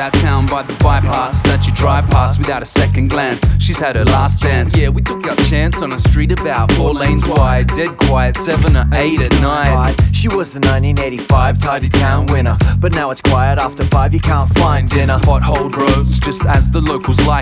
that town by the bypass that you drive past without a second glance. She's had her last dance. Yeah, we took our chance on a street about 4 lanes wide, dead quiet, 7 or 8 at night. She was the 1985 Tidy Town winner, but now it's quiet after 5, you can't find dinner. Potholed roads just as the locals like